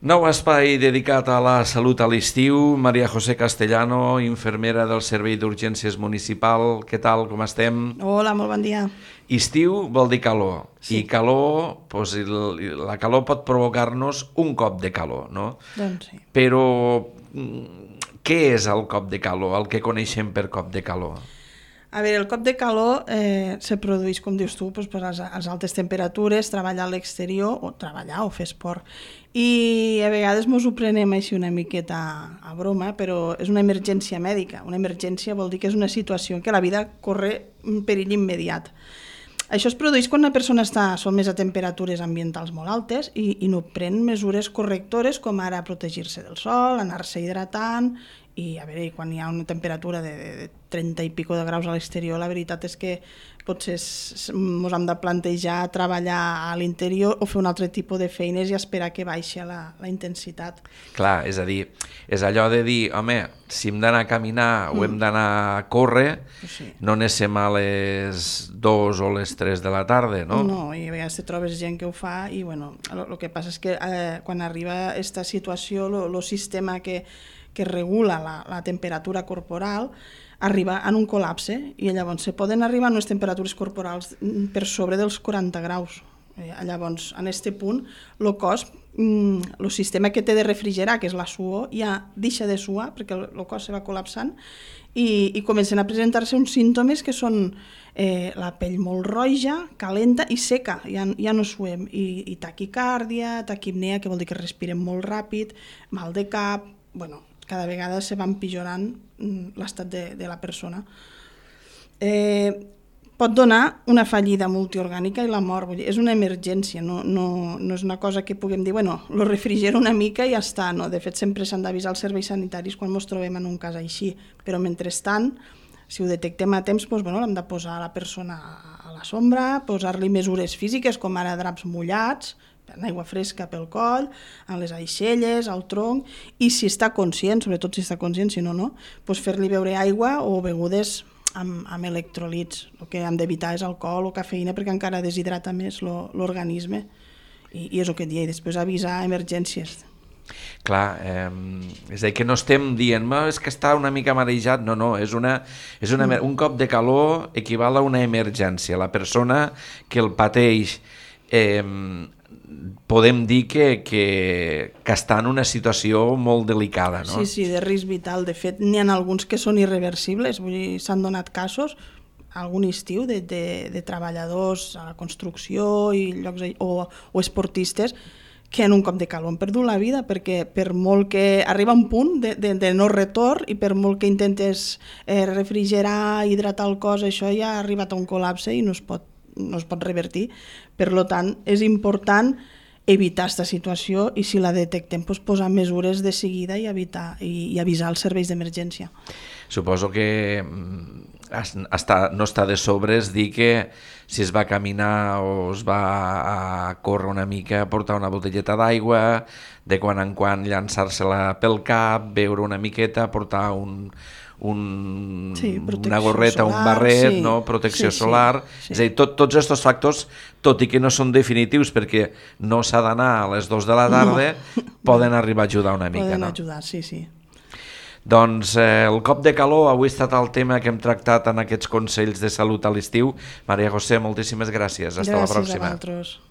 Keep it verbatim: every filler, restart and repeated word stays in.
Nou espai dedicat a la salut a l'estiu. Maria José Castellano, infermera del Servei d'Urgències Municipal. Què tal, com estem? Hola, molt bon dia. Estiu vol dir calor. Sí. I calor, doncs, el- la calor pot provocar-nos un cop de calor, no? Doncs sí. Però mm, què és el cop de calor, el que coneixem per cop de calor? A veure, el cop de calor eh, se produeix, com dius tu, doncs, per les, les altes temperatures, treballar a l'exterior, o treballar o fer esport. I a vegades ens ho prenem així una miqueta a broma, però és una emergència mèdica. Una emergència vol dir que és una situació en què la vida corre un perill immediat. Això es produeix quan una persona està sotmès a temperatures ambientals molt altes i, i no pren mesures correctores com ara protegir-se del sol, anar-se hidratant i a veure, quan hi ha una temperatura de, de trenta i pico de graus a l'exterior, la veritat és que potser ens hem de plantejar treballar a l'interior o fer un altre tipus de feines i esperar que baixi la, la intensitat. Clar, és a dir, és allò de dir, home, si hem d'anar a caminar o hem d'anar a córrer, Sí. no anem a les dues o les tres de la tarda, no? No, i a vegades te trobes gent que ho fa i bueno, el que passa és que eh, quan arriba aquesta situació, el sistema que, que regula la, la temperatura corporal arriba en un col·lapse i llavors se poden arribar a unes temperatures corporals per sobre dels quaranta graus. Eh, llavors, en aquest punt, el cos, mm, el sistema que té de refrigerar, que és la suor, ja deixa de suar perquè el, el cos se va col·lapsant i, i comencen a presentar-se uns símptomes que són eh, la pell molt roja, calenta i seca, ja, ja no suem, i, i taquicàrdia, taquipnea, que vol dir que respirem molt ràpid, mal de cap, bueno, cada vegada se va empitjorant l'estat de, de la persona. Eh, pot donar una fallida multiorgànica i la mort, vull dir, és una emergència, no, no, no és una cosa que puguem dir, bueno, lo refrigero una mica i ja està, no? De fet, sempre s'han d'avisar els serveis sanitaris quan ens trobem en un cas així, però mentrestant, si ho detectem a temps, doncs, bueno, l'hem de posar la persona a la sombra, posar-li mesures físiques, com ara draps mullats, en aigua fresca pel coll, a les aixelles, al tronc, i si està conscient, sobretot si està conscient, si no, no, doncs fer-li beure aigua o begudes amb, amb electrolits. El que hem d'evitar és alcohol o cafeïna perquè encara deshidrata més l'organisme. I, I és el que et deia, i després avisar emergències. Clar, eh, és a dir, que no estem dient és que està una mica marejat, no, no, és una, és una, un cop de calor equival a una emergència. La persona que el pateix eh, podem dir que, que, que està en una situació molt delicada, no? Sí, sí, de risc vital. De fet, n'hi ha alguns que són irreversibles, vull dir, s'han donat casos, algun estiu, de, de, de treballadors a la construcció i llocs, o, o esportistes que en un cop de calor han perdut la vida, perquè per molt que arriba un punt de, de, de no retorn i per molt que intentes eh, refrigerar, hidratar el cos, això ja ha arribat a un col·lapse i no es pot no es pot revertir. Per tant, és important evitar aquesta situació i si la detectem, doncs posar mesures de seguida i, evitar, i, i avisar els serveis d'emergència. Suposo que està, no està de sobres dir que si es va caminar o es va a córrer una mica, portar una botelleta d'aigua, de quan en quan llançar-se-la pel cap, beure una miqueta, portar un... Un, sí, una gorreta, solar, un barret, sí, no? Protecció sí, solar, sí, sí. És a dir, tot, tots aquests factors, tot i que no són definitius perquè no s'ha d'anar a les dues de la tarda, no. Poden arribar a ajudar una mica. Poden no? ajudar, sí, sí. Doncs eh, el cop de calor avui ha estat el tema que hem tractat en aquests consells de salut a l'estiu. Maria José, moltíssimes gràcies. Hasta gràcies la pròxima. Gràcies a vosaltres.